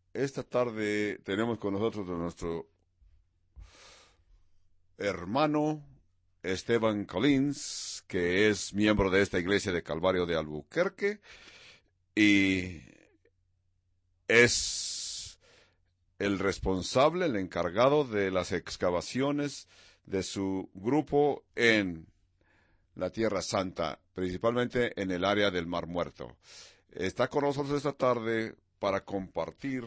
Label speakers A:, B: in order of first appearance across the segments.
A: Esta tarde tenemos con nosotros a nuestro hermano Esteban Collins, que es miembro de esta iglesia de Calvario de Albuquerque y es el responsable, el encargado de las excavaciones de su grupo en la Tierra Santa, principalmente en el área del Mar Muerto. Está con nosotros esta tarde para compartir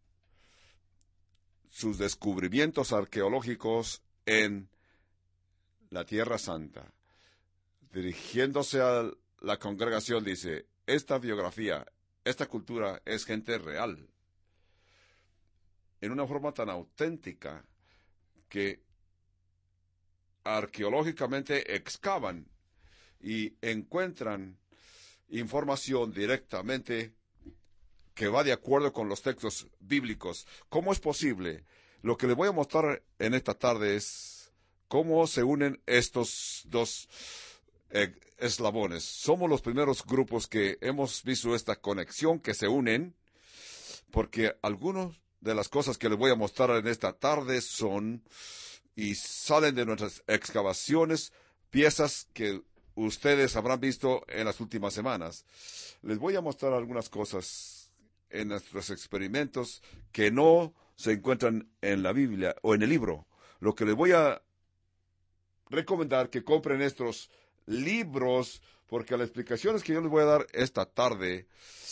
A: sus descubrimientos arqueológicos en la Tierra Santa. Dirigiéndose a la congregación, dice: esta biografía, esta cultura es gente real, en una forma tan auténtica que arqueológicamente excavan y encuentran información directamente que va de acuerdo con los textos bíblicos. ¿Cómo es posible? Lo que les voy a mostrar en esta tarde es cómo se unen estos dos eslabones. Somos los primeros grupos que hemos visto esta conexión, que se unen, porque algunas de las cosas que les voy a mostrar en esta tarde son y salen de nuestras excavaciones, piezas que ustedes habrán visto en las últimas semanas. Les voy a mostrar algunas cosas en nuestros experimentos que no se encuentran en la Biblia o en el libro. Lo que les voy a recomendar que compren estos libros, porque las explicaciones que yo les voy a dar esta tarde,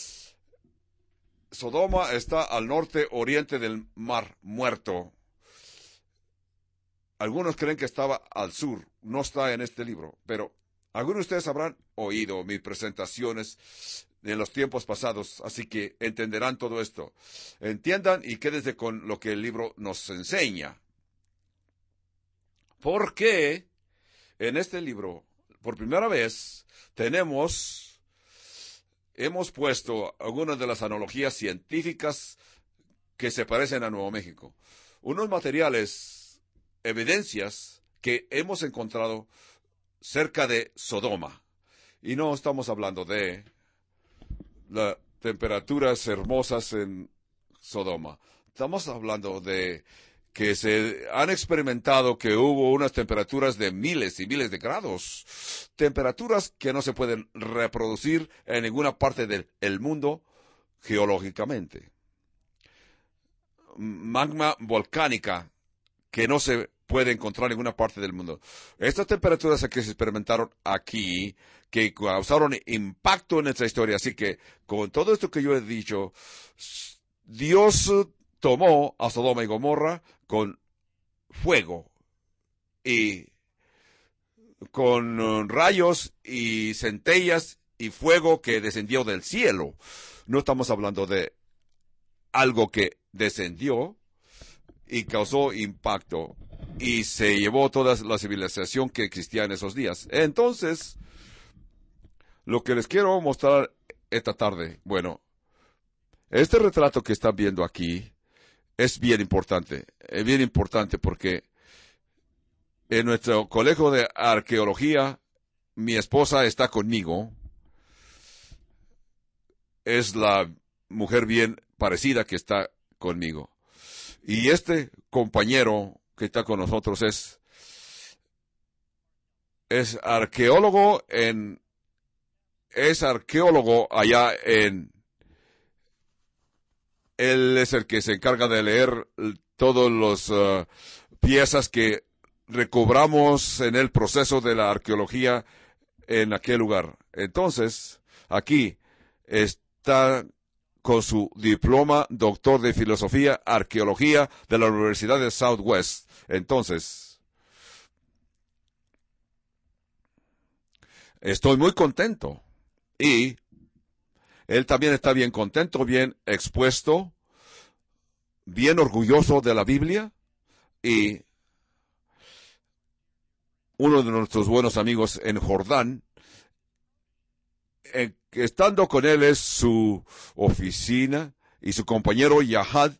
A: Sodoma está al norte oriente del Mar Muerto. Algunos creen que estaba al sur, no está en este libro, pero algunos de ustedes habrán oído mis presentaciones en los tiempos pasados, así que entenderán todo esto. Entiendan y quédense con lo que el libro nos enseña. Porque en este libro, por primera vez, hemos puesto algunas de las analogías científicas que se parecen a Nuevo México. Unos materiales, evidencias que hemos encontrado cerca de Sodoma. Y no estamos hablando de las temperaturas hermosas en Sodoma. Estamos hablando de que se han experimentado que hubo unas temperaturas de miles y miles de grados. Temperaturas que no se pueden reproducir en ninguna parte del mundo geológicamente. Magma volcánica que no se puede encontrar en ninguna parte del mundo. Estas temperaturas que se experimentaron aquí, que causaron impacto en nuestra historia. Así que, con todo esto que yo he dicho, Dios tomó a Sodoma y Gomorra con fuego y con rayos y centellas y fuego que descendió del cielo. No estamos hablando de algo que descendió y causó impacto y se llevó toda la civilización que existía en esos días. Entonces, lo que les quiero mostrar esta tarde, bueno, este retrato que están viendo aquí es bien importante porque en nuestro colegio de arqueología, mi esposa está conmigo, es la mujer bien parecida que está conmigo. Y este compañero que está con nosotros es arqueólogo allá él es el que se encarga de leer todas las piezas que recobramos en el proceso de la arqueología en aquel lugar. Entonces, aquí está con su diploma doctor de filosofía, arqueología de la Universidad de Southwest. Entonces, estoy muy contento. Y él también está bien contento, bien expuesto, bien orgulloso de la Biblia. Y uno de nuestros buenos amigos en Jordán, estando con él es su oficina y su compañero Yahad.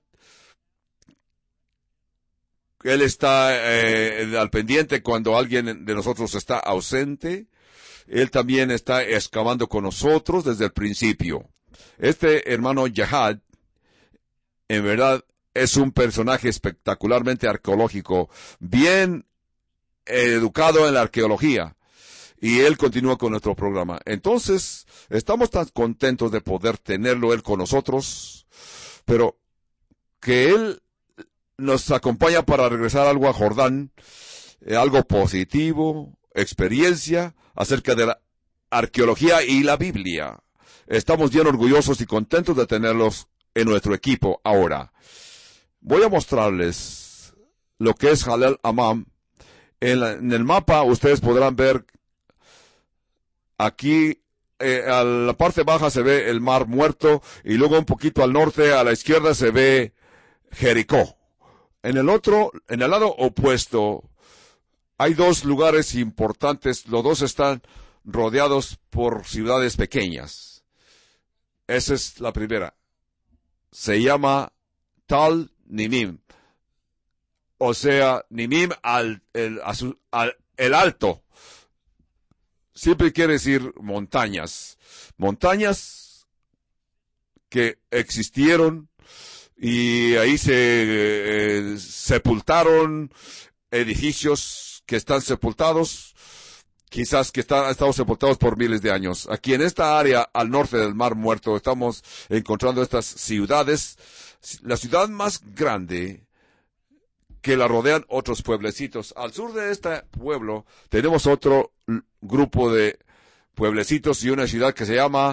A: Él está al pendiente cuando alguien de nosotros está ausente. Él también está excavando con nosotros desde el principio. Este hermano Yahad en verdad, es un personaje espectacularmente arqueológico, bien educado en la arqueología. Y él continúa con nuestro programa. Entonces, estamos tan contentos de poder tenerlo él con nosotros, pero que él nos acompaña para regresar algo a Jordán, algo positivo, experiencia acerca de la arqueología y la Biblia. Estamos bien orgullosos y contentos de tenerlos en nuestro equipo ahora. Voy a mostrarles lo que es Jalel Amam. En el mapa ustedes podrán ver aquí, a la parte baja se ve el Mar Muerto y luego un poquito al norte, a la izquierda se ve Jericó. En el lado opuesto, hay dos lugares importantes. Los dos están rodeados por ciudades pequeñas. Esa es la primera. Se llama Tal Nimim. O sea, Nimim el alto. Siempre quiere decir montañas. Montañas que existieron y ahí se sepultaron edificios que están sepultados, quizás que han estado sepultados por miles de años. Aquí en esta área al norte del Mar Muerto estamos encontrando estas ciudades. La ciudad más grande que la rodean otros pueblecitos. Al sur de este pueblo tenemos otro grupo de pueblecitos y una ciudad que se llama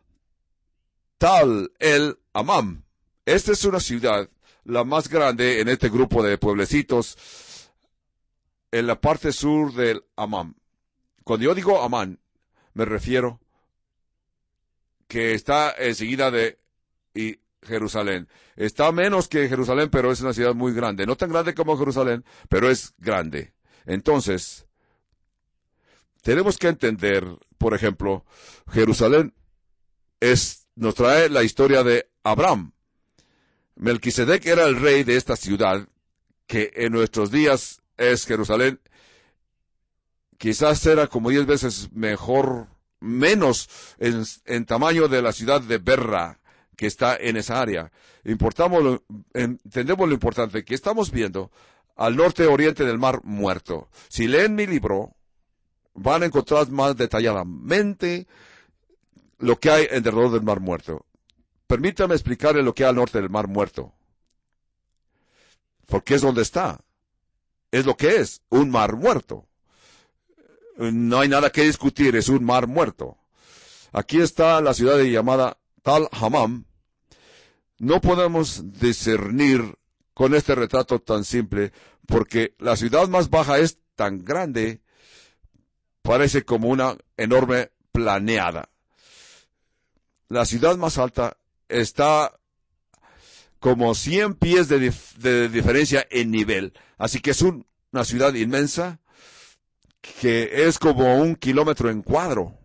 A: Tal el Amam. Esta es una ciudad, la más grande en este grupo de pueblecitos, en la parte sur del Amam. Cuando yo digo Amán, me refiero que está enseguida de Jerusalén. Está menos que Jerusalén, pero es una ciudad muy grande. No tan grande como Jerusalén, pero es grande. Entonces, tenemos que entender, por ejemplo, Jerusalén nos trae la historia de Abraham. Melquisedec era el rey de esta ciudad, que en nuestros días es Jerusalén. Quizás era como 10 veces menos en tamaño de la ciudad de Berra, que está en esa área. Entendemos lo importante que estamos viendo al norte oriente del Mar Muerto. Si leen mi libro, van a encontrar más detalladamente lo que hay alrededor del Mar Muerto. Permítame explicarle lo que hay al norte del Mar Muerto. Porque es donde está. Es lo que es, un mar muerto. No hay nada que discutir, es un mar muerto. Aquí está la ciudad llamada Tal Hamam. No podemos discernir con este retrato tan simple, porque la ciudad más baja es tan grande, parece como una enorme planeada. La ciudad más alta está como 100 pies de diferencia en nivel. Así que es una ciudad inmensa que es como 1 kilómetro en cuadro.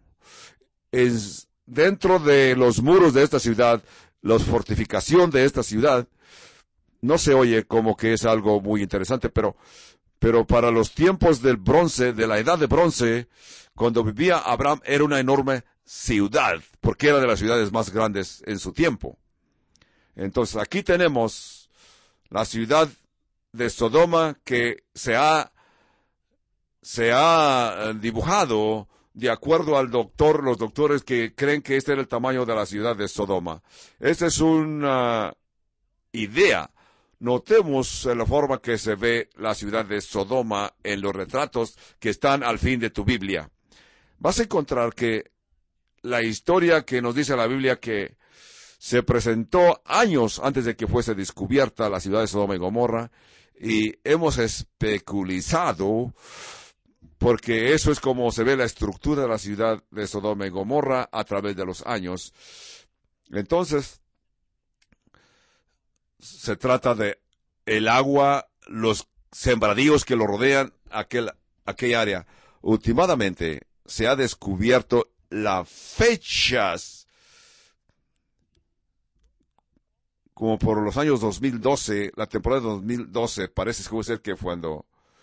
A: Dentro de los muros de esta ciudad, la fortificación de esta ciudad, no se oye como que es algo muy interesante, pero para los tiempos del bronce, de la edad de bronce, cuando vivía Abraham, era una enorme ciudad, porque era de las ciudades más grandes en su tiempo. Entonces, aquí tenemos la ciudad de Sodoma que se ha dibujado de acuerdo al los doctores que creen que este era el tamaño de la ciudad de Sodoma. Esta es una idea. Notemos la forma que se ve la ciudad de Sodoma en los retratos que están al fin de tu Biblia. Vas a encontrar que la historia que nos dice la Biblia que se presentó años antes de que fuese descubierta la ciudad de Sodoma y Gomorra, y hemos especulizado, porque eso es como se ve la estructura de la ciudad de Sodoma y Gomorra a través de los años. Entonces, se trata de el agua, los sembradíos que lo rodean, aquella área. Últimamente se ha descubierto las fechas, como por los años 2012, la temporada de 2012, parece ser que cuando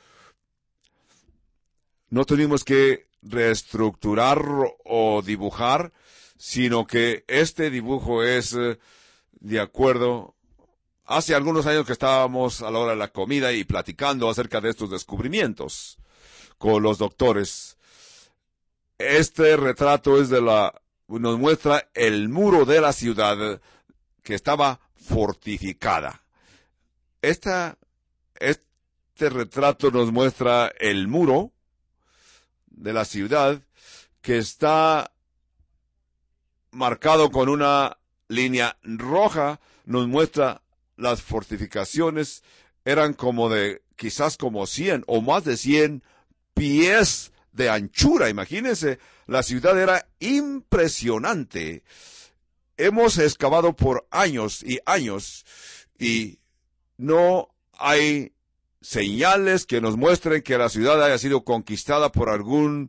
A: no tuvimos que reestructurar o dibujar, sino que este dibujo es de acuerdo hace algunos años que estábamos a la hora de la comida y platicando acerca de estos descubrimientos con los doctores. Este retrato nos muestra el muro de la ciudad que estaba fortificada. Este retrato nos muestra el muro de la ciudad que está marcado con una línea roja. Nos muestra las fortificaciones, eran quizás como 100 o más de 100 pies de anchura. Imagínense, la ciudad era impresionante. Hemos excavado por años y años y no hay señales que nos muestren que la ciudad haya sido conquistada por algún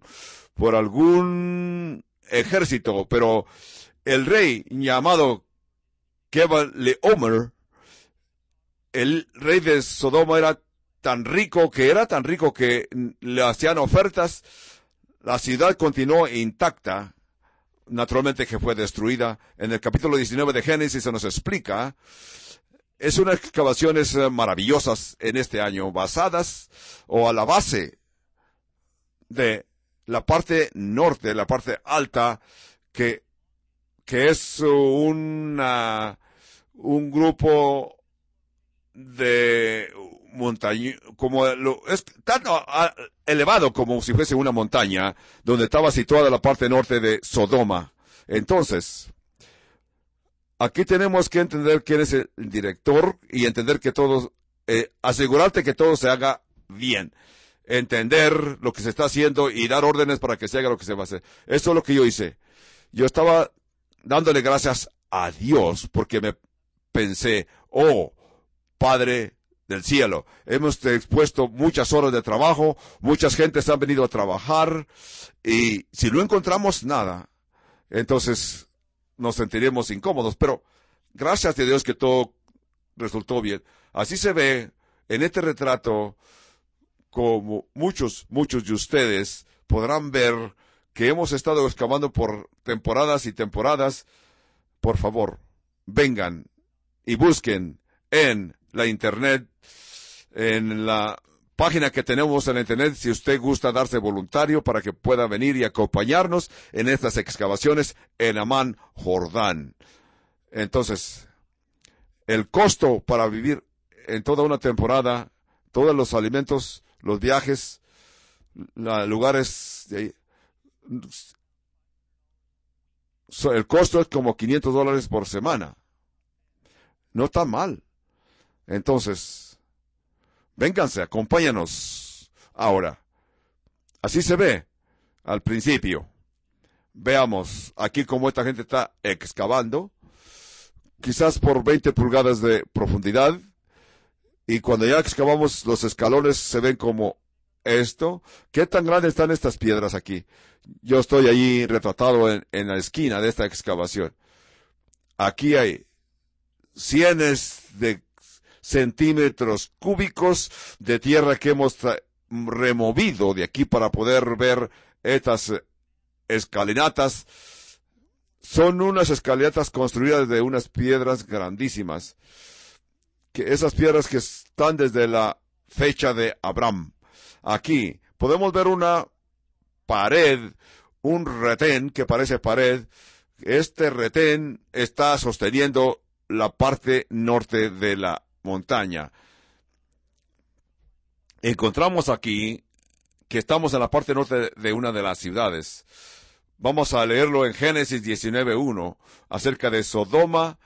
A: ejército, pero el rey llamado Kedorlaomer, el rey de Sodoma, era tan rico que le hacían ofertas. La ciudad continuó intacta, naturalmente que fue destruida. En el capítulo 19 de Génesis se nos explica. Es unas excavaciones maravillosas en este año, basadas a la base de la parte norte, la parte alta, que es un grupo de montaña, es tan elevado como si fuese una montaña, donde estaba situada la parte norte de Sodoma. Entonces, aquí tenemos que entender quién es el director y entender que asegurarte que todo se haga bien. Entender lo que se está haciendo y dar órdenes para que se haga lo que se va a hacer. Eso es lo que yo hice. Yo estaba dándole gracias a Dios porque me pensé, oh, Padre del cielo, hemos expuesto muchas horas de trabajo, muchas gentes han venido a trabajar y si no encontramos nada, entonces nos sentiremos incómodos, pero gracias a Dios que todo resultó bien. Así se ve en este retrato, como muchos de ustedes podrán ver que hemos estado excavando por temporadas y temporadas. Por favor, vengan y busquen en la internet, en la página que tenemos en la internet, si usted gusta darse voluntario para que pueda venir y acompañarnos en estas excavaciones en Amán, Jordán. Entonces, el costo para vivir en toda una temporada, todos los alimentos, los viajes, lugares de ahí, el costo es como $500 por semana. No está mal. Entonces, vénganse, acompáñanos ahora. Así se ve al principio. Veamos aquí cómo esta gente está excavando, quizás por 20 pulgadas de profundidad, y cuando ya excavamos los escalones se ven como esto. ¿Qué tan grandes están estas piedras aquí? Yo estoy allí retratado en la esquina de esta excavación. Aquí hay cientos de centímetros cúbicos de tierra que hemos removido de aquí para poder ver estas escalinatas. Son unas escalinatas construidas de unas piedras grandísimas, que esas piedras que están desde la fecha de Abraham. Aquí podemos ver una pared, un retén que parece pared. Este retén está sosteniendo la parte norte de la montaña. Encontramos aquí que estamos en la parte norte de una de las ciudades. Vamos a leerlo en Génesis 19:1, acerca de Sodoma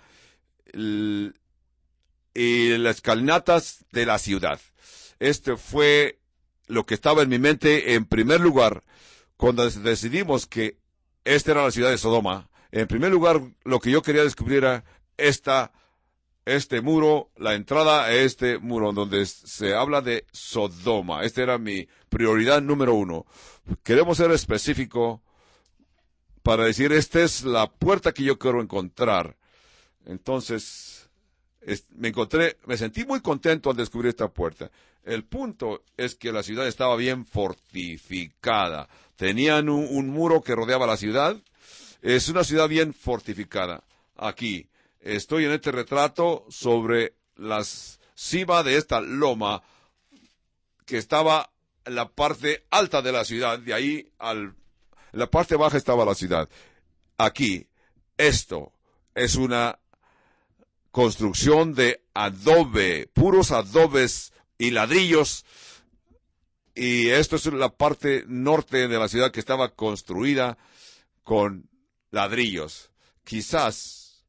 A: y las escalinatas de la ciudad. Este fue lo que estaba en mi mente en primer lugar cuando decidimos que esta era la ciudad de Sodoma. En primer lugar, lo que yo quería descubrir era este muro, la entrada a este muro donde se habla de Sodoma. Esta era mi prioridad número 1. Queremos ser específico para decir, esta es la puerta que yo quiero encontrar. Entonces, me sentí muy contento al descubrir esta puerta. El punto es que la ciudad estaba bien fortificada. Tenían un muro que rodeaba la ciudad. Es una ciudad bien fortificada. Aquí estoy en este retrato sobre la cima de esta loma que estaba en la parte alta de la ciudad. De ahí en la parte baja estaba la ciudad. Aquí, esto es una construcción de adobe, puros adobes y ladrillos. Y esto es la parte norte de la ciudad que estaba construida con ladrillos. Quizás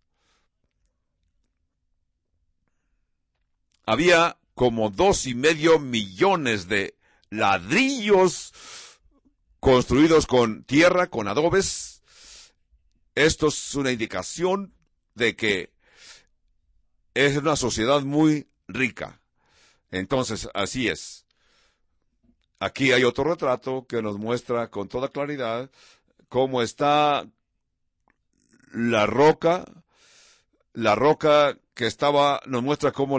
A: había como 2,5 millones de ladrillos construidos con tierra, con adobes. Esto es una indicación de que es una sociedad muy rica. Entonces, así es. Aquí hay otro retrato que nos muestra con toda claridad cómo está la roca que nos muestra cómo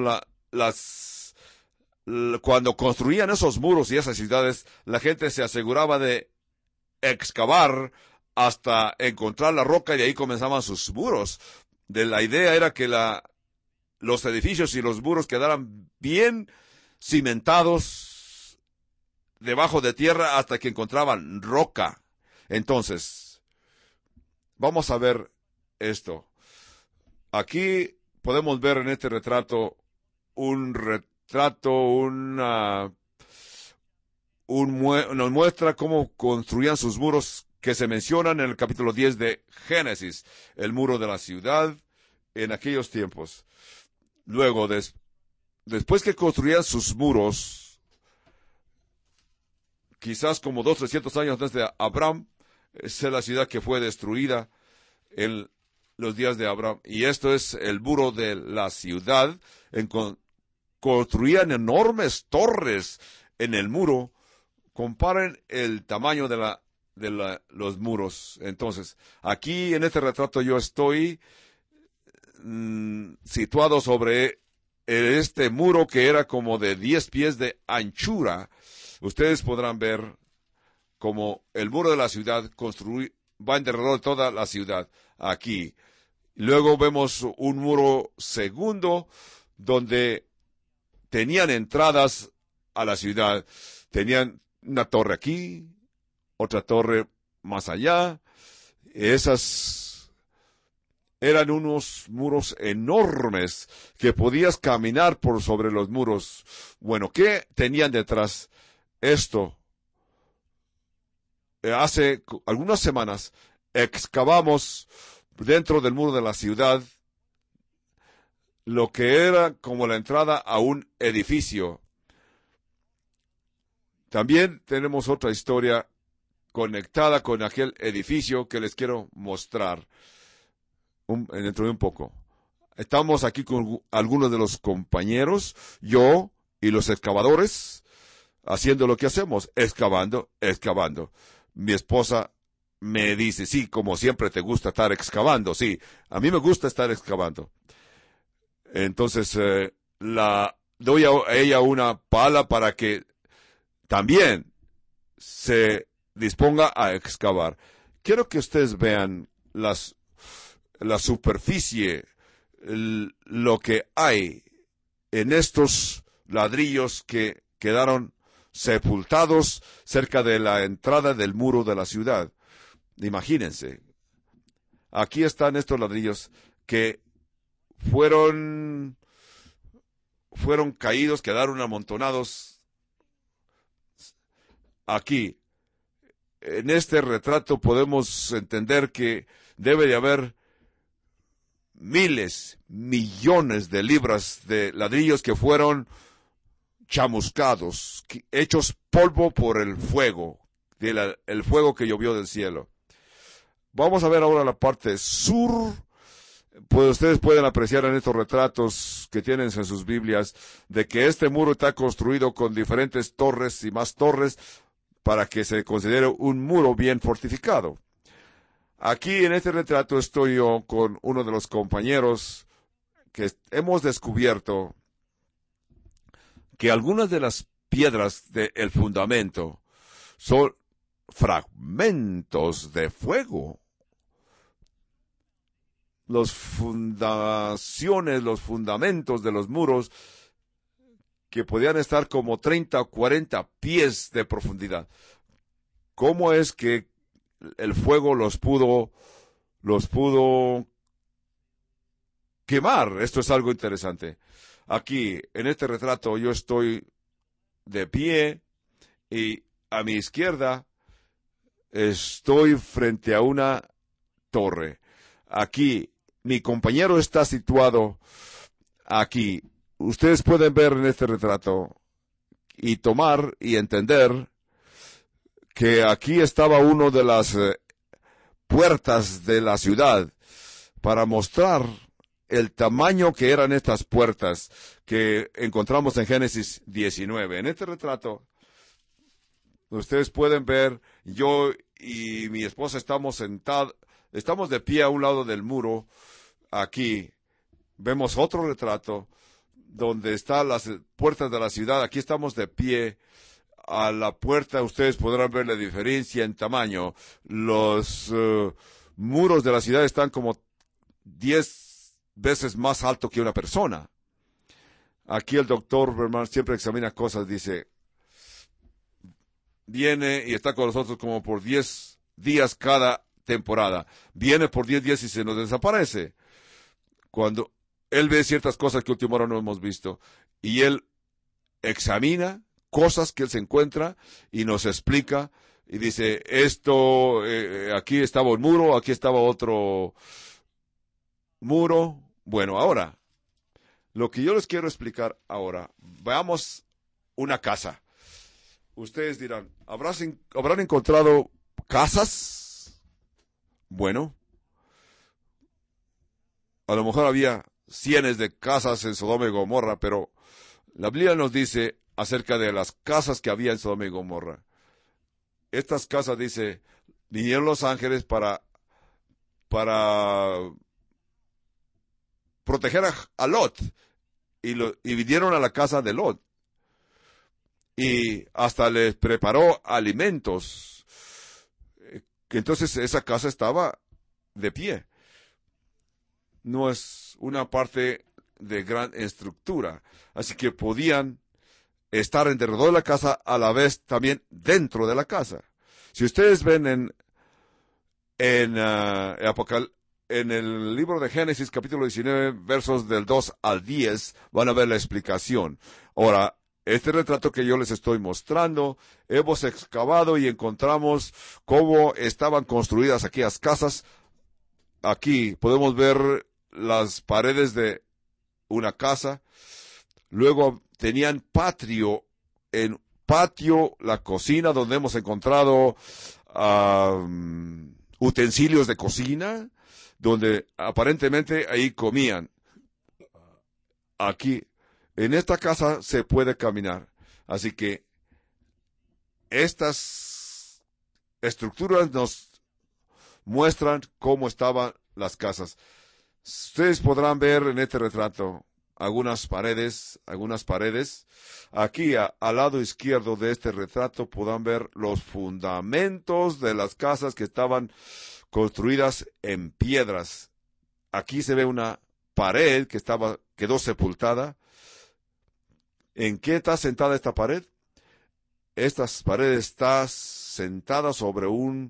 A: cuando construían esos muros y esas ciudades, la gente se aseguraba de excavar hasta encontrar la roca y de ahí comenzaban sus muros. La idea era que los edificios y los muros quedaran bien cimentados debajo de tierra hasta que encontraban roca. Entonces, vamos a ver esto. Aquí podemos ver en este retrato nos muestra cómo construían sus muros que se mencionan en el capítulo 10 de Génesis, el muro de la ciudad en aquellos tiempos. Luego, después que construían sus muros, quizás como 300 años antes de Abraham, esa es la ciudad que fue destruida en los días de Abraham. Y esto es el muro de la ciudad. Construían enormes torres en el muro. Comparen el tamaño de los muros. Entonces, aquí en este retrato yo estoy situado sobre este muro que era como de 10 pies de anchura. Ustedes podrán ver como el muro de la ciudad va alrededor de toda la ciudad aquí. Luego vemos un muro segundo donde tenían entradas a la ciudad. Tenían una torre aquí, otra torre más allá. Esas eran unos muros enormes que podías caminar por sobre los muros. Bueno, ¿qué tenían detrás? Esto. Hace algunas semanas excavamos dentro del muro de la ciudad lo que era como la entrada a un edificio. También tenemos otra historia conectada con aquel edificio que les quiero mostrar dentro de un poco. Estamos aquí con algunos de los compañeros, yo y los excavadores, haciendo lo que hacemos, excavando. Mi esposa me dice, sí, como siempre te gusta estar excavando. Sí, a mí me gusta estar excavando. Entonces, doy a ella una pala para que también se disponga a excavar. Quiero que ustedes vean la superficie, lo que hay en estos ladrillos que quedaron sepultados cerca de la entrada del muro de la ciudad. Imagínense, aquí están estos ladrillos que fueron caídos, quedaron amontonados aquí. En este retrato podemos entender que debe de haber miles, millones de libras de ladrillos que fueron chamuscados, hechos polvo por el fuego, el fuego que llovió del cielo. Vamos a ver ahora la parte sur. Pues ustedes pueden apreciar en estos retratos que tienen en sus Biblias de que este muro está construido con diferentes torres y más torres para que se considere un muro bien fortificado. Aquí en este retrato estoy yo con uno de los compañeros que hemos descubierto que algunas de las piedras del fundamento son fragmentos de fuego. fundaciones, los fundamentos de los muros, que podían estar como 30 o 40 pies de profundidad. ¿Cómo es que el fuego los pudo quemar? Esto es algo interesante. Aquí, en este retrato, yo estoy de pie y a mi izquierda estoy frente a una torre. Aquí, mi compañero está situado aquí. Ustedes pueden ver en este retrato y tomar y entender que aquí estaba uno de las puertas de la ciudad, para mostrar el tamaño que eran estas puertas que encontramos en Génesis 19. En este retrato, ustedes pueden ver, yo y mi esposa estamos de pie a un lado del muro. Aquí vemos otro retrato donde están las puertas de la ciudad. Aquí estamos de pie a la puerta. Ustedes podrán ver la diferencia en tamaño. Los muros de la ciudad están como 10 veces más alto que una persona. Aquí el doctor Berman siempre examina cosas, dice, viene y está con nosotros como por 10 días cada temporada. Viene por 10 días y se nos desaparece. Cuando él ve ciertas cosas que última hora no hemos visto, y él examina cosas que él se encuentra y nos explica, y dice, esto, aquí estaba un muro, aquí estaba otro muro. Bueno, ahora, lo que yo les quiero explicar ahora, veamos una casa. Ustedes dirán, ¿habrán encontrado casas? Bueno, a lo mejor había cientos de casas en Sodoma y Gomorra, pero la Biblia nos dice acerca de las casas que había en Sodoma y Gomorra. Estas casas, dice, vinieron los ángeles para proteger a Lot, y vinieron a la casa de Lot, y hasta les preparó alimentos. Entonces esa casa estaba de pie. No es una parte de gran estructura, así que podían estar en derredor de la casa, a la vez también dentro de la casa. Si ustedes ven en el libro de Génesis, capítulo 19, versos del 2 al 10, van a ver la explicación. Ahora, este retrato que yo les estoy mostrando, hemos excavado y encontramos cómo estaban construidas aquellas casas. Aquí podemos ver las paredes de una casa. Luego tenían patio, la cocina, donde hemos encontrado utensilios de cocina, donde aparentemente ahí comían. Aquí, en esta casa se puede caminar. Así que estas estructuras nos muestran cómo estaban las casas. Ustedes podrán ver en este retrato algunas paredes. Aquí, al lado izquierdo de este retrato, podrán ver los fundamentos de las casas que estaban construidas en piedras. Aquí se ve una pared que quedó sepultada. ¿En qué está sentada esta pared? Esta pared está sentada sobre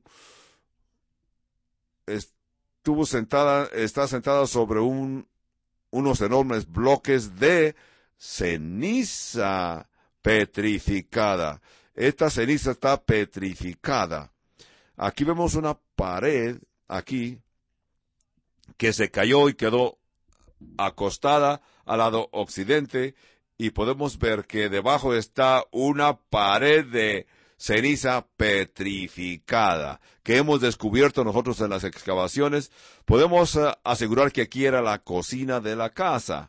A: unos enormes bloques de ceniza petrificada. Esta ceniza está petrificada. Aquí vemos una pared, aquí, que se cayó y quedó acostada al lado occidente, y podemos ver que debajo está una pared de ceniza petrificada que hemos descubierto nosotros en las excavaciones. Podemos asegurar que aquí era la cocina de la casa.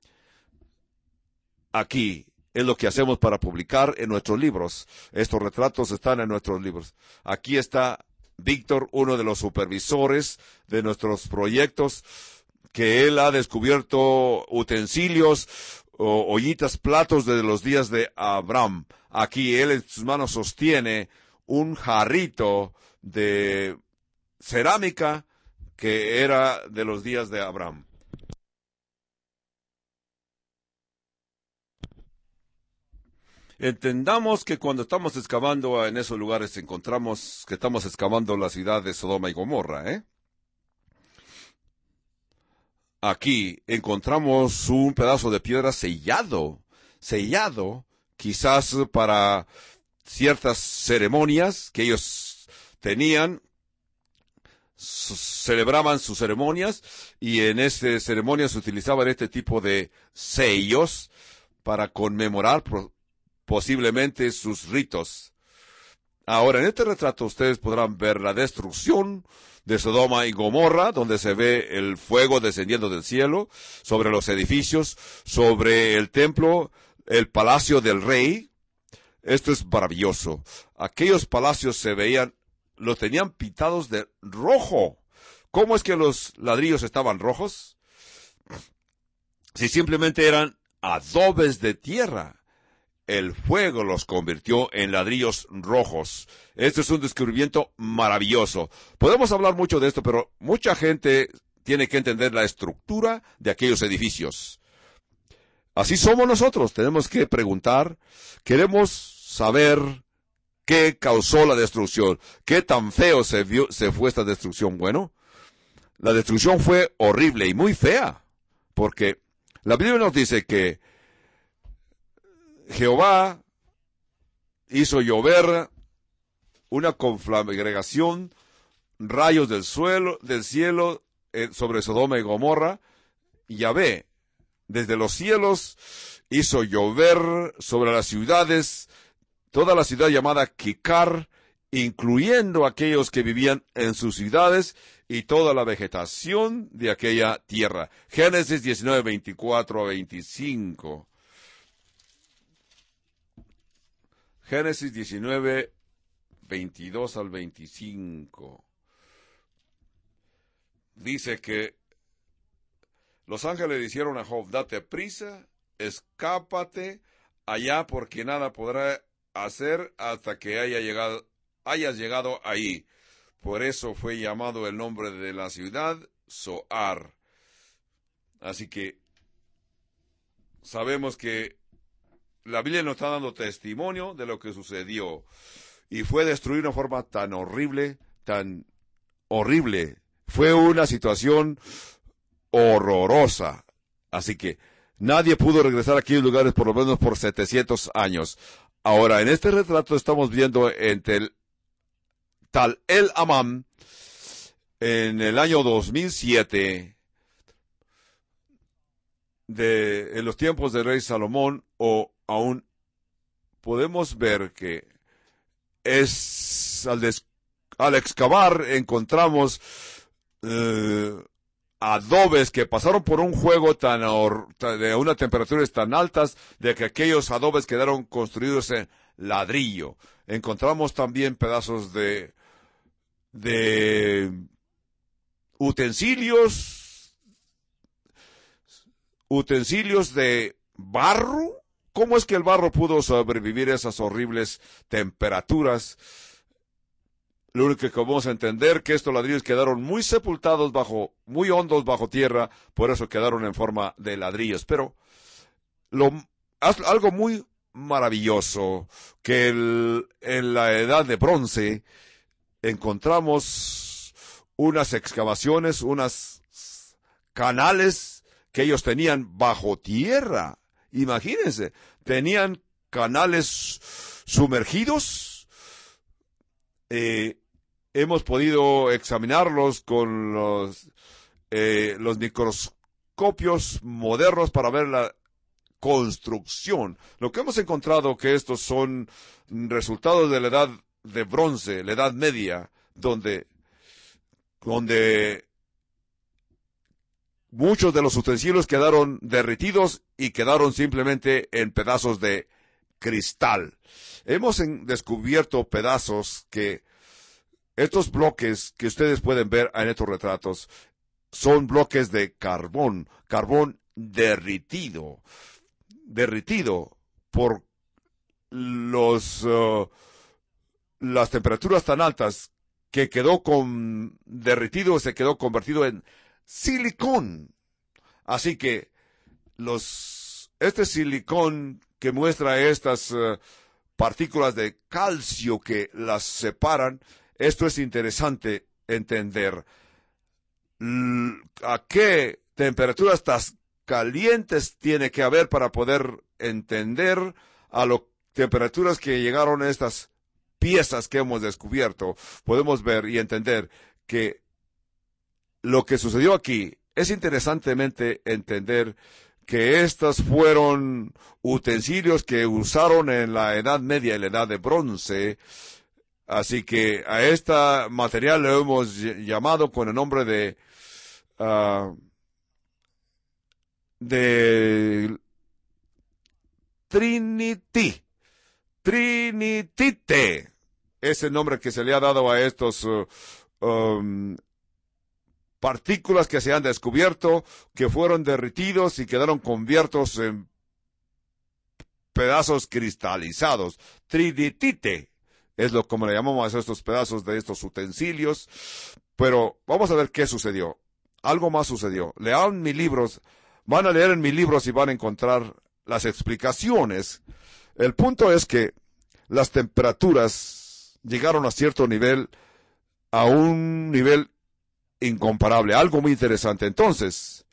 A: Aquí es lo que hacemos para publicar en nuestros libros. Estos retratos están en nuestros libros. Aquí está Víctor, uno de los supervisores de nuestros proyectos, que él ha descubierto utensilios, ollitas, platos desde los días de Abraham. Aquí él en sus manos sostiene un jarrito de cerámica que era de los días de Abraham. Entendamos que cuando estamos excavando en esos lugares encontramos que estamos excavando la ciudad de Sodoma y Gomorra, Aquí encontramos un pedazo de piedra sellado, quizás para ciertas ceremonias que ellos tenían, celebraban sus ceremonias, y en estas ceremonias utilizaban este tipo de sellos para conmemorar posiblemente sus ritos. Ahora, en este retrato ustedes podrán ver la destrucción de Sodoma y Gomorra, donde se ve el fuego descendiendo del cielo sobre los edificios, sobre el templo, el palacio del rey. Esto es maravilloso. Aquellos palacios se veían, los tenían pintados de rojo. ¿Cómo es que los ladrillos estaban rojos? Si simplemente eran adobes de tierra. El fuego los convirtió en ladrillos rojos. Esto es un descubrimiento maravilloso. Podemos hablar mucho de esto, pero mucha gente tiene que entender la estructura de aquellos edificios. Así somos nosotros. Tenemos que preguntar, queremos saber qué causó la destrucción, qué tan feo se fue esta destrucción. Bueno, la destrucción fue horrible y muy fea, porque la Biblia nos dice que Jehová hizo llover una conflagración, rayos del cielo sobre Sodoma y Gomorra. Y Yahvé, desde los cielos, hizo llover sobre las ciudades, toda la ciudad llamada Kikar, incluyendo aquellos que vivían en sus ciudades y toda la vegetación de aquella tierra. Génesis 19, 24 a 25. Génesis 19, 22 al 25. Dice que los ángeles dijeron a Job: date prisa, escápate allá, porque nada podrá hacer hasta que hayas llegado ahí. Por eso fue llamado el nombre de la ciudad Zoar. Así que sabemos que la Biblia nos está dando testimonio de lo que sucedió. Y fue destruido de una forma tan horrible, tan horrible. Fue una situación horrorosa. Así que nadie pudo regresar a aquellos lugares por lo menos por 700 años. Ahora, en este retrato estamos viendo en Tal el Amán, en el año 2007, en los tiempos del rey Salomón, o aún podemos ver que al excavar encontramos adobes que pasaron por un fuego de unas temperaturas tan altas de que aquellos adobes quedaron construidos en ladrillo. Encontramos también pedazos de utensilios de barro. ¿Cómo es que el barro pudo sobrevivir a esas horribles temperaturas? Lo único que vamos a entender que estos ladrillos quedaron muy sepultados muy hondos bajo tierra, por eso quedaron en forma de ladrillos. Pero algo muy maravilloso, que en la edad de bronce encontramos unas excavaciones, unas canales que ellos tenían bajo tierra. Imagínense, tenían canales sumergidos. Hemos podido examinarlos con los microscopios modernos para ver la construcción. Lo que hemos encontrado que estos son resultados de la edad de bronce, la edad media, donde muchos de los utensilios quedaron derretidos y quedaron simplemente en pedazos de cristal. Hemos descubierto pedazos que estos bloques que ustedes pueden ver en estos retratos son bloques de carbón derretido por las temperaturas tan altas que quedó derretido, se quedó convertido en silicón. Así que este silicón que muestra estas partículas de calcio que las separan, esto es interesante entender. ¿A qué temperaturas tan calientes tiene que haber para poder entender a las temperaturas que llegaron a estas piezas que hemos descubierto? Podemos ver y entender que lo que sucedió aquí es interesantemente entender que estos fueron utensilios que usaron en la Edad Media y la Edad de Bronce. Así que a este material lo hemos llamado con el nombre de Trinitite. Es el nombre que se le ha dado a estos partículas que se han descubierto, que fueron derretidos y quedaron conviertos en pedazos cristalizados. Trinitite es como le llamamos a estos pedazos de estos utensilios. Pero vamos a ver qué sucedió. Algo más sucedió. Lean mis libros, van a leer en mis libros y van a encontrar las explicaciones. El punto es que las temperaturas llegaron a cierto nivel, a un nivel incomparable, algo muy interesante. Entonces,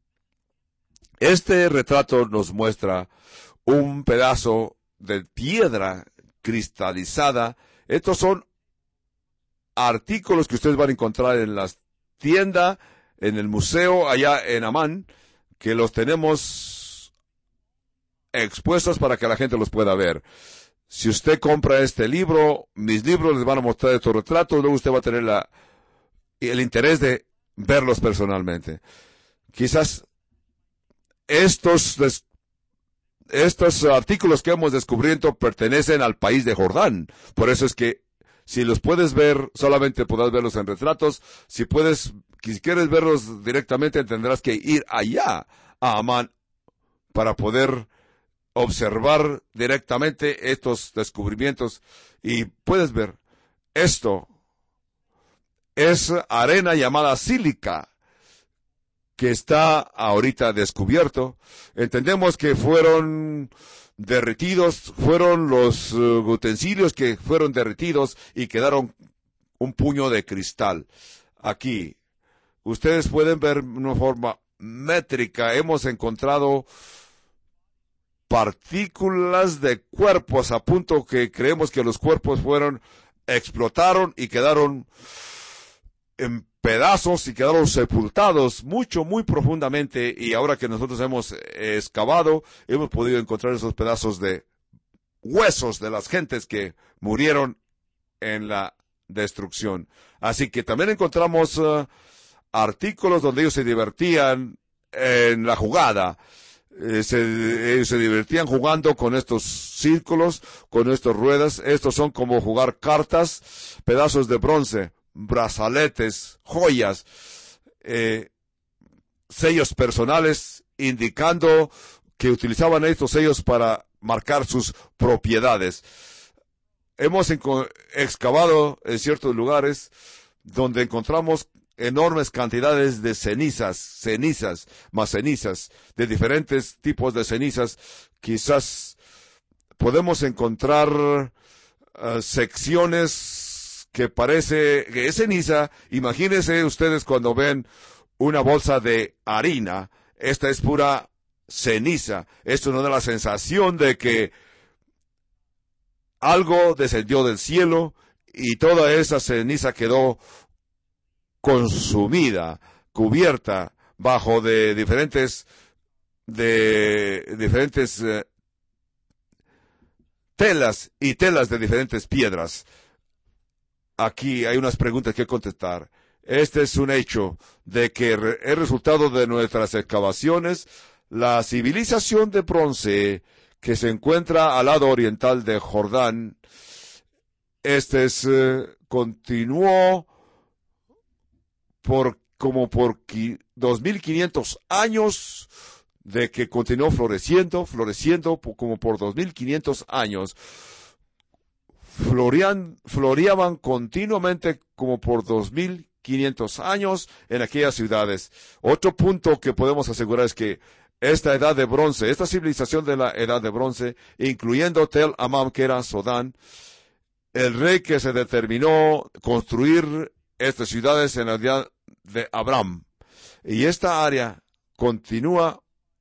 A: este retrato nos muestra un pedazo de piedra cristalizada. Estos son artículos que ustedes van a encontrar en la tienda, en el museo allá en Amán, que los tenemos expuestos para que la gente los pueda ver. Si usted compra este libro, mis libros les van a mostrar estos retratos, luego usted va a tener el interés de verlos personalmente. Quizás estos artículos que hemos descubierto pertenecen al país de Jordán. Por eso es que si los puedes ver, solamente podrás verlos en retratos. Si quieres verlos directamente, tendrás que ir allá a Amán para poder observar directamente estos descubrimientos. Y puedes ver, esto es arena llamada sílica, que está ahorita descubierto. Entendemos que fueron derretidos, fueron los utensilios que fueron derretidos y quedaron un puño de cristal. Aquí, ustedes pueden ver de una forma métrica, hemos encontrado partículas de cuerpos a punto que creemos que los cuerpos explotaron y quedaron en pedazos y quedaron sepultados muy profundamente, y ahora que nosotros hemos excavado, hemos podido encontrar esos pedazos de huesos de las gentes que murieron en la destrucción. Así que también encontramos artículos donde ellos se divertían en la jugada. Se divertían jugando con estos círculos, con estas ruedas. Estos son como jugar cartas, pedazos de bronce, brazaletes, joyas, sellos personales, indicando que utilizaban estos sellos para marcar sus propiedades. Hemos excavado en ciertos lugares donde encontramos enormes cantidades de cenizas, de diferentes tipos de cenizas. Quizás podemos encontrar secciones que parece que es ceniza. Imagínense ustedes cuando ven una bolsa de harina, esta es pura ceniza. Esto nos da la sensación de que algo descendió del cielo y toda esa ceniza quedó consumida, cubierta bajo de diferentes telas y telas de diferentes piedras. Aquí hay unas preguntas que contestar. Este es un hecho de que es resultado de nuestras excavaciones. La civilización de bronce que se encuentra al lado oriental de Jordán, continuó por 2.500 años, de que continuó floreciendo como por 2.500 años. floreaban continuamente como por 2500 años en aquellas ciudades. Otro punto que podemos asegurar es que esta edad de bronce, esta civilización de la edad de bronce, incluyendo Tel Amam, que era Sodán, el rey que se determinó construir estas ciudades en la edad de Abraham. Y esta área continuó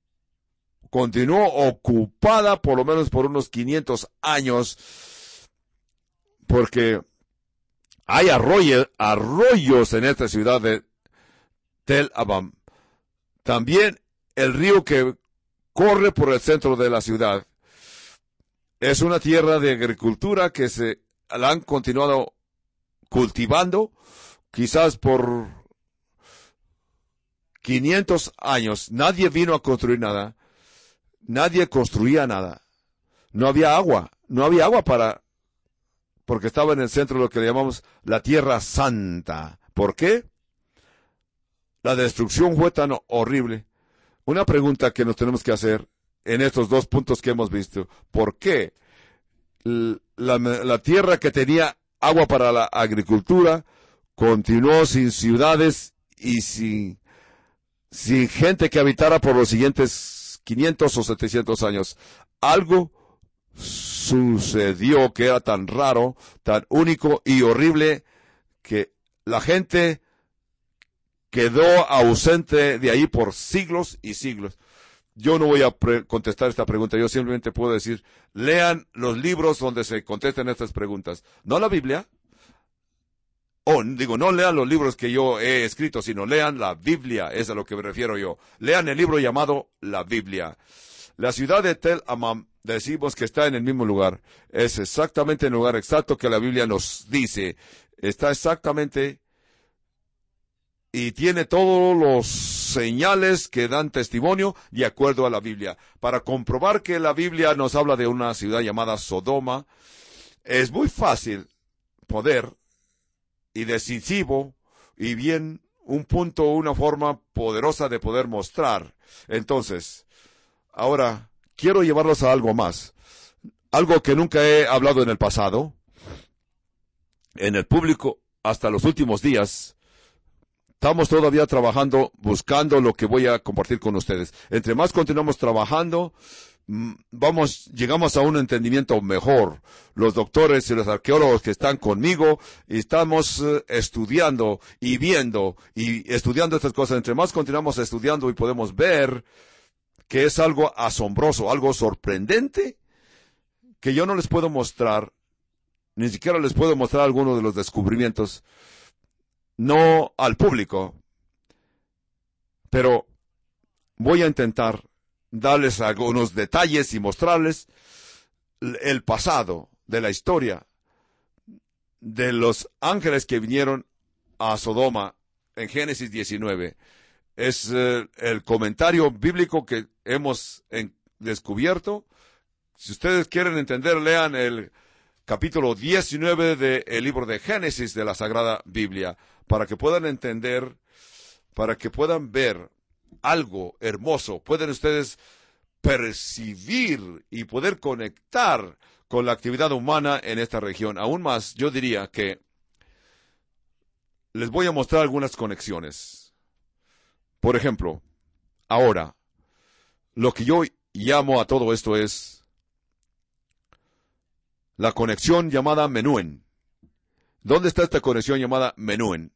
A: ocupada por lo menos por unos 500 años, porque hay arroyos en esta ciudad de Tel Abam. También el río que corre por el centro de la ciudad es una tierra de agricultura que se la han continuado cultivando, quizás por 500 años. Nadie vino a construir nada. Nadie construía nada. No había agua porque estaba en el centro de lo que le llamamos la Tierra Santa. ¿Por qué? La destrucción fue tan horrible. Una pregunta que nos tenemos que hacer en estos dos puntos que hemos visto. ¿Por qué la tierra que tenía agua para la agricultura continuó sin ciudades y sin gente que habitara por los siguientes 500 o 700 años? Algo sucedió que era tan raro, tan único y horrible, que la gente quedó ausente de ahí por siglos y siglos. Yo no voy a contestar esta pregunta, yo simplemente puedo decir, lean los libros donde se contestan estas preguntas. No la Biblia, no lean los libros que yo he escrito, sino lean la Biblia, es a lo que me refiero yo. Lean el libro llamado la Biblia. La ciudad de Tel Amam, decimos que está en el mismo lugar. Es exactamente el lugar exacto que la Biblia nos dice. Está exactamente y tiene todos los señales que dan testimonio de acuerdo a la Biblia. Para comprobar que la Biblia nos habla de una ciudad llamada Sodoma, es muy fácil poder y decisivo y bien un punto, una forma poderosa de poder mostrar. Entonces, ahora quiero llevarlos a algo más. Algo que nunca he hablado en el pasado, en el público, hasta los últimos días. Estamos todavía trabajando, buscando lo que voy a compartir con ustedes. Entre más continuamos trabajando, llegamos a un entendimiento mejor. Los doctores y los arqueólogos que están conmigo, estamos estudiando y viendo y estudiando estas cosas. Entre más continuamos estudiando y podemos ver que es algo asombroso, algo sorprendente, que yo no les puedo mostrar, ni siquiera les puedo mostrar algunos de los descubrimientos, no al público, pero voy a intentar darles algunos detalles y mostrarles el pasado de la historia de los ángeles que vinieron a Sodoma en Génesis 19. Es el comentario bíblico que hemos descubierto. Si ustedes quieren entender, lean el capítulo 19 del libro de Génesis de la Sagrada Biblia, para que puedan entender, para que puedan ver algo hermoso, pueden ustedes percibir y poder conectar con la actividad humana en esta región. Aún más, yo diría que les voy a mostrar algunas conexiones. Por ejemplo, ahora, lo que yo llamo a todo esto es la conexión llamada Menúen. ¿Dónde está esta conexión llamada Menúen?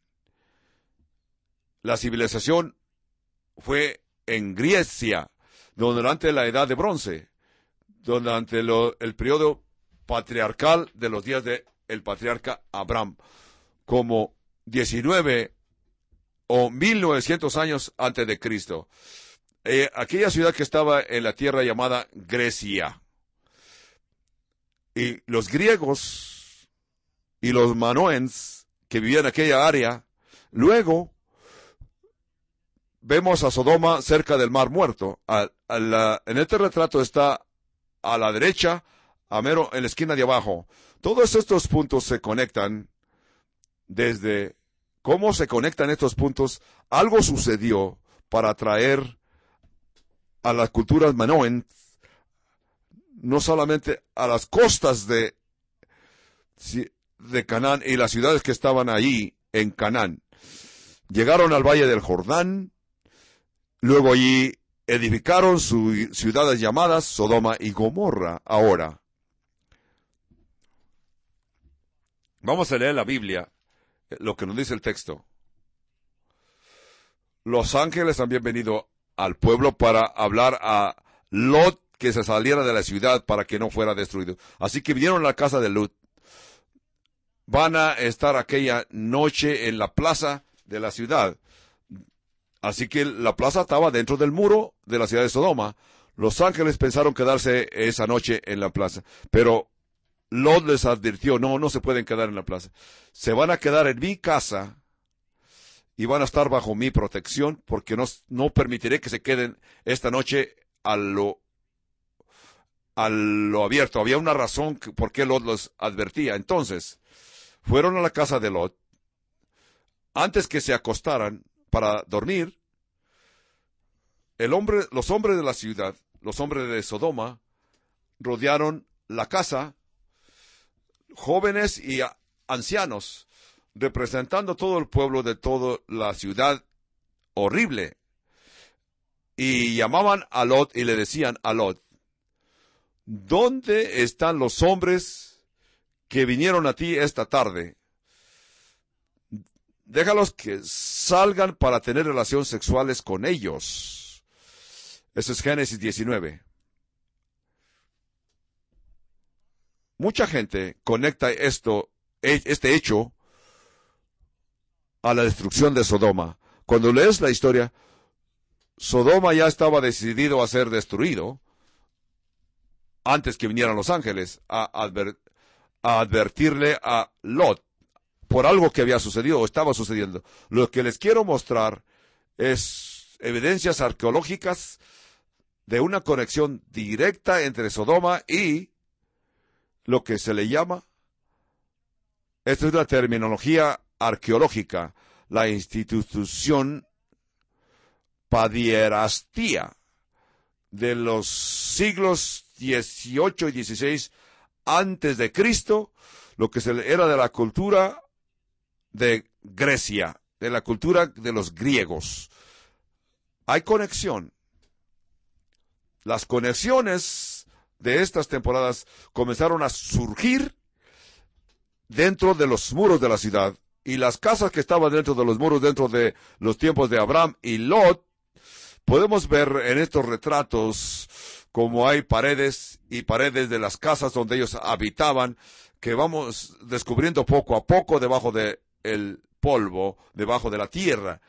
A: La civilización fue en Grecia, durante la Edad de Bronce, durante el periodo patriarcal de los días del patriarca Abraham, como 19 o 1900 años antes de Cristo. Aquella ciudad que estaba en la tierra llamada Grecia. Y los griegos y los manoens que vivían en aquella área, luego vemos a Sodoma cerca del Mar Muerto. En este retrato está a la derecha, a mero en la esquina de abajo. Todos estos puntos se conectan. Desde cómo se conectan estos puntos, algo sucedió para atraer a las culturas manoen, no solamente a las costas de de Canaán y las ciudades que estaban ahí en Canaán. Llegaron al valle del Jordán, luego allí edificaron sus ciudades llamadas Sodoma y Gomorra. Ahora, vamos a leer la Biblia, lo que nos dice el texto. Los ángeles habían venido al pueblo para hablar a Lot que se saliera de la ciudad para que no fuera destruido. Así que vinieron a la casa de Lot. Van a estar aquella noche en la plaza de la ciudad. Así que la plaza estaba dentro del muro de la ciudad de Sodoma. Los ángeles pensaron quedarse esa noche en la plaza, pero Lot les advirtió, no se pueden quedar en la plaza. Se van a quedar en mi casa y van a estar bajo mi protección, porque no permitiré que se queden esta noche a lo abierto. Había una razón por qué Lot los advertía. Entonces, fueron a la casa de Lot. Antes que se acostaran para dormir, los hombres de la ciudad, los hombres de Sodoma, rodearon la casa, jóvenes y ancianos, representando todo el pueblo de toda la ciudad horrible. Y llamaban a Lot y le decían a Lot, ¿dónde están los hombres que vinieron a ti esta tarde? Déjalos que salgan para tener relaciones sexuales con ellos. Eso es Génesis 19. Mucha gente conecta este hecho a la destrucción de Sodoma. Cuando lees la historia, Sodoma ya estaba decidido a ser destruido antes que vinieran los ángeles a advertirle a Lot por algo que había sucedido o estaba sucediendo. Lo que les quiero mostrar es evidencias arqueológicas de una conexión directa entre Sodoma y lo que se le llama, esta es una terminología arqueológica, la institución pederastia de los siglos XVIII y XVI antes de Cristo, lo que era de la cultura de Grecia, de la cultura de los griegos. Hay conexión. Las conexiones de estas temporadas comenzaron a surgir dentro de los muros de la ciudad, y las casas que estaban dentro de los muros, dentro de los tiempos de Abraham y Lot, podemos ver en estos retratos como hay paredes y paredes de las casas donde ellos habitaban, que vamos descubriendo poco a poco debajo del polvo, debajo de la tierra.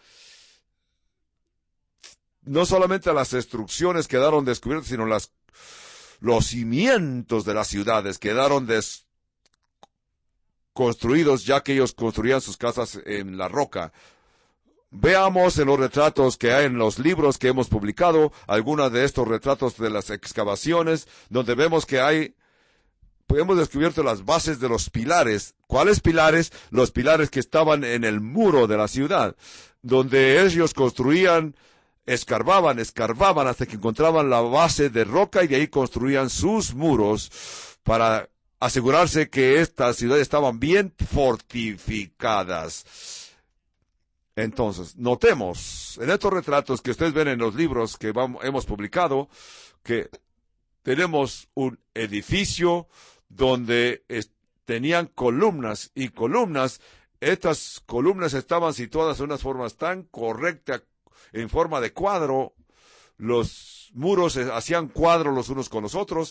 A: No solamente las estructuras quedaron descubiertas, sino los cimientos de las ciudades quedaron construidos, ya que ellos construían sus casas en la roca. Veamos en los retratos que hay en los libros que hemos publicado, algunos de estos retratos de las excavaciones, donde vemos que hemos descubierto las bases de los pilares. ¿Cuáles pilares? Los pilares que estaban en el muro de la ciudad, donde ellos construían, escarbaban hasta que encontraban la base de roca y de ahí construían sus muros para asegurarse que estas ciudades estaban bien fortificadas. Entonces, notemos en estos retratos que ustedes ven en los libros que hemos publicado, que tenemos un edificio donde tenían columnas y columnas. Estas columnas estaban situadas en unas formas tan correctas, en forma de cuadro. Los muros hacían cuadro los unos con los otros,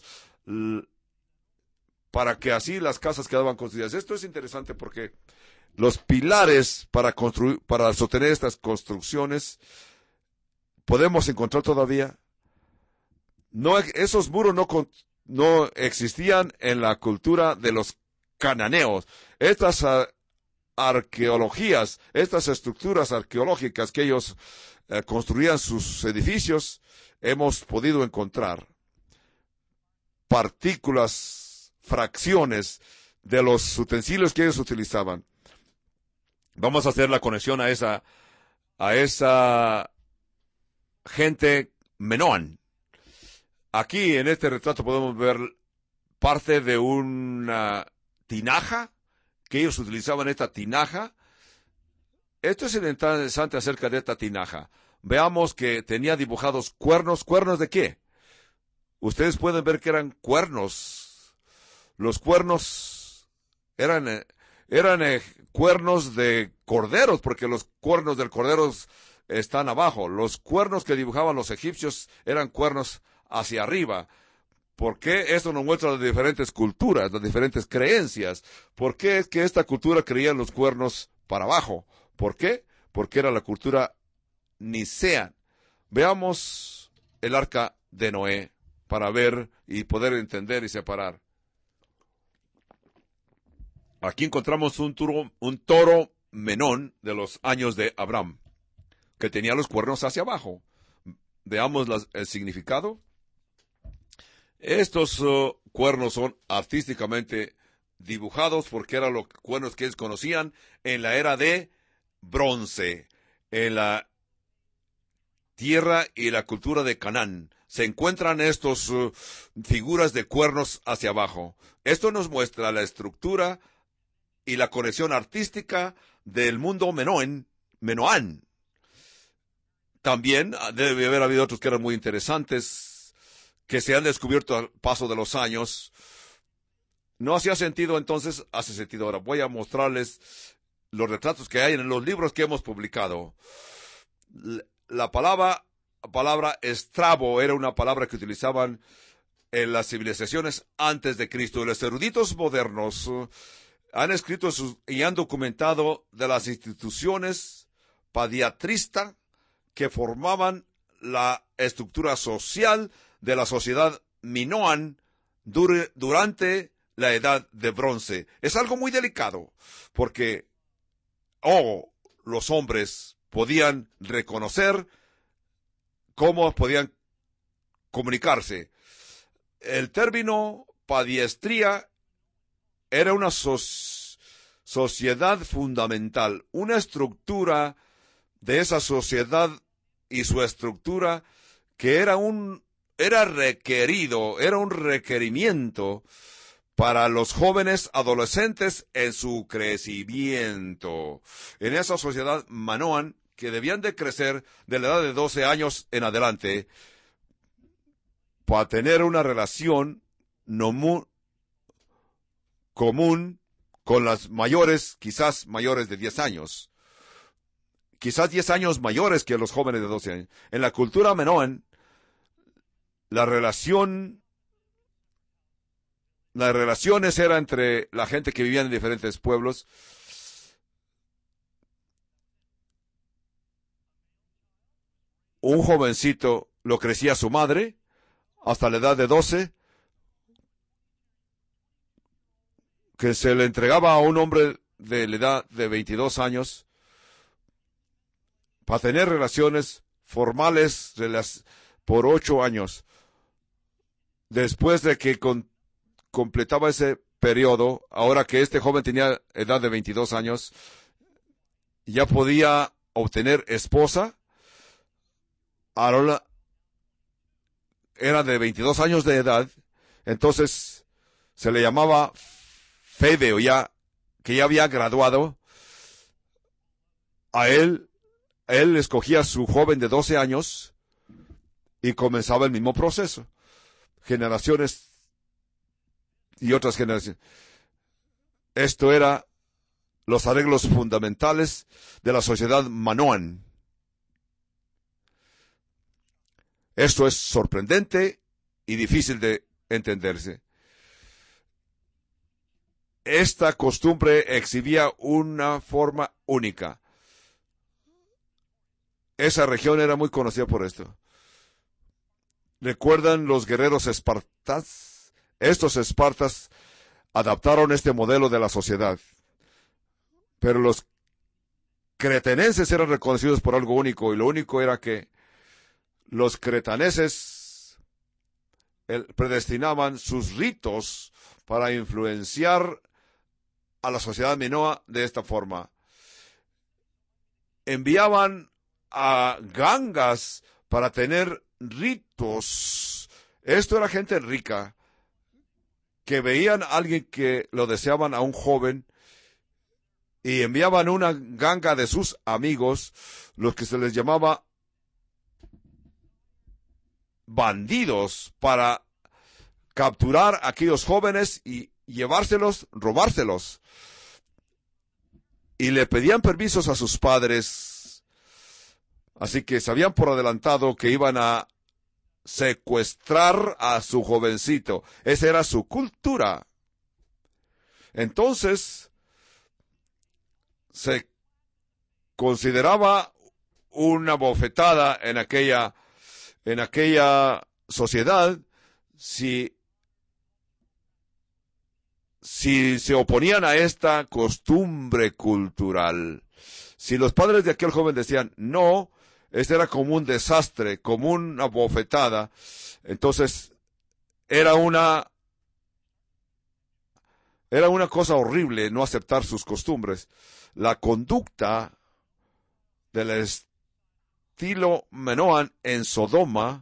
A: para que así las casas quedaban construidas. Esto es interesante porque los pilares para sostener estas construcciones podemos encontrar todavía. Esos muros no existían en la cultura de los cananeos. Estas arqueologías, estas estructuras arqueológicas que ellos construían sus edificios, hemos podido encontrar partículas, fracciones de los utensilios que ellos utilizaban. Vamos a hacer la conexión a esa gente Menoan. Aquí en este retrato podemos ver parte de una tinaja, que ellos utilizaban esta tinaja. Esto es interesante acerca de esta tinaja. Veamos que tenía dibujados cuernos. ¿Cuernos de qué? Ustedes pueden ver que eran cuernos. Los cuernos eran cuernos de corderos, porque los cuernos del cordero están abajo. Los cuernos que dibujaban los egipcios eran cuernos hacia arriba. ¿Por qué? Esto nos muestra las diferentes culturas, las diferentes creencias. ¿Por qué es que esta cultura creía en los cuernos para abajo? ¿Por qué? Porque era la cultura nicea. Veamos el arca de Noé para ver y poder entender y separar. Aquí encontramos un toro menón de los años de Abraham, que tenía los cuernos hacia abajo. Veamos el significado. Estos cuernos son artísticamente dibujados porque eran los cuernos que ellos conocían en la era de bronce, en la tierra y la cultura de Canaán. Se encuentran estas figuras de cuernos hacia abajo. Esto nos muestra la estructura y la conexión artística del mundo menoán. También debe haber habido otros que eran muy interesantes, que se han descubierto al paso de los años. No hacía sentido entonces, hace sentido ahora. Voy a mostrarles los retratos que hay en los libros que hemos publicado. La palabra estrabo era una palabra que utilizaban en las civilizaciones antes de Cristo. Los eruditos modernos han escrito y han documentado de las instituciones padiatrista que formaban la estructura social de la sociedad minoan durante la edad de bronce. Es algo muy delicado, porque los hombres podían reconocer cómo podían comunicarse. El término padiestría era una sociedad fundamental, una estructura de esa sociedad y su estructura que era un requerimiento para los jóvenes adolescentes en su crecimiento. En esa sociedad manoan, que debían de crecer de la edad de 12 años en adelante, para tener una relación común con las mayores, quizás mayores de 10 años. Quizás 10 años mayores que los jóvenes de 12 años. En la cultura menoan, las relaciones eran entre la gente que vivía en diferentes pueblos. Un jovencito lo crecía su madre hasta la edad de 12, que se le entregaba a un hombre de la edad de 22 años para tener relaciones formales por 8 años. Después de que completaba ese periodo, ahora que este joven tenía edad de 22 años, ya podía obtener esposa. Ahora era de 22 años de edad, entonces se le llamaba febe, que ya había graduado. A él escogía a su joven de 12 años y comenzaba el mismo proceso. Generaciones y otras generaciones. Esto era los arreglos fundamentales de la sociedad manoan. Esto es sorprendente y difícil de entenderse. Esta costumbre exhibía una forma única. Esa región era muy conocida por esto. ¿Recuerdan los guerreros espartas? Estos espartas adaptaron este modelo de la sociedad. Pero los cretenenses eran reconocidos por algo único, y lo único era que los cretaneses predestinaban sus ritos para influenciar a la sociedad minoa de esta forma. Enviaban a gangas para tener ritos. Esto era gente rica que veían a alguien que lo deseaban a un joven y enviaban una ganga de sus amigos, los que se les llamaba bandidos, para capturar a aquellos jóvenes y llevárselos, robárselos. Y le pedían permisos a sus padres. Así que sabían por adelantado que iban a secuestrar a su jovencito. Esa era su cultura. Entonces, se consideraba una bofetada en aquella sociedad si se oponían a esta costumbre cultural. Si los padres de aquel joven decían no, este era como un desastre, como una bofetada, entonces era una cosa horrible no aceptar sus costumbres. La conducta del estilo Manoán en Sodoma,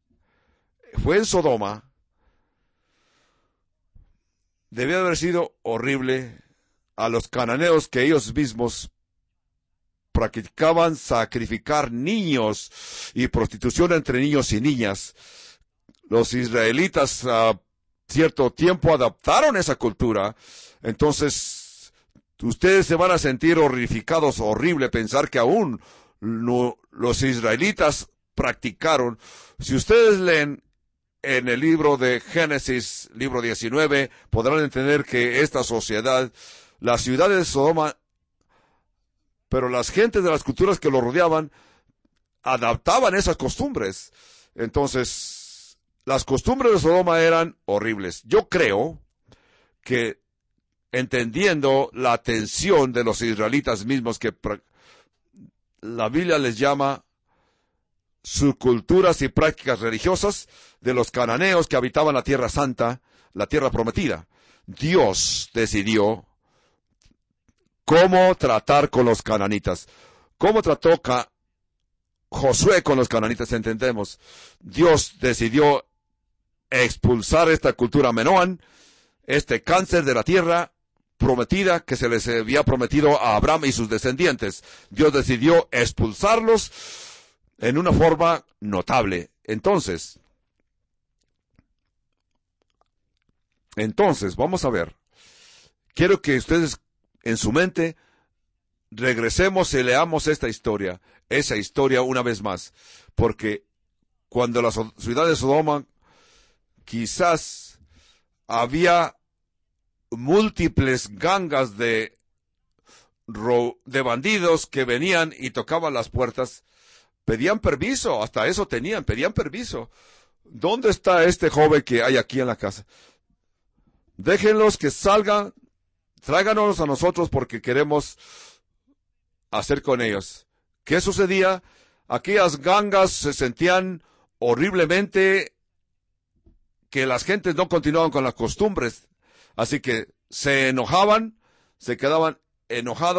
A: debía haber sido horrible. A los cananeos, que ellos mismos practicaban sacrificar niños y prostitución entre niños y niñas. Los israelitas a cierto tiempo adaptaron esa cultura. Entonces, ustedes se van a sentir horrificados, horrible pensar que aún los israelitas practicaron. Si ustedes leen en el libro de Génesis, libro 19, podrán entender que esta sociedad, la ciudad de Sodoma, pero las gentes de las culturas que lo rodeaban, adaptaban esas costumbres. Entonces, las costumbres de Sodoma eran horribles. Yo creo que, entendiendo la atención de los israelitas mismos, que la Biblia les llama subculturas y prácticas religiosas de los cananeos que habitaban la tierra santa, la tierra prometida. Dios decidió cómo tratar con los cananitas. ¿Cómo trató Josué con los cananitas? Entendemos. Dios decidió expulsar esta cultura Manoán, este cáncer de la tierra prometida que se les había prometido a Abraham y sus descendientes. Dios decidió expulsarlos en una forma notable. Entonces, vamos a ver. Quiero que ustedes en su mente regresemos y leamos esa historia una vez más. Porque cuando la ciudad de Sodoma, quizás había múltiples gangas de bandidos que venían y tocaban las puertas. Pedían permiso, hasta eso pedían permiso. ¿Dónde está este joven que hay aquí en la casa? Déjenlos que salgan, tráiganos a nosotros porque queremos hacer con ellos. ¿Qué sucedía? Aquellas gangas se sentían horriblemente que las gentes no continuaban con las costumbres. Así que se enojaban, se quedaban enojados.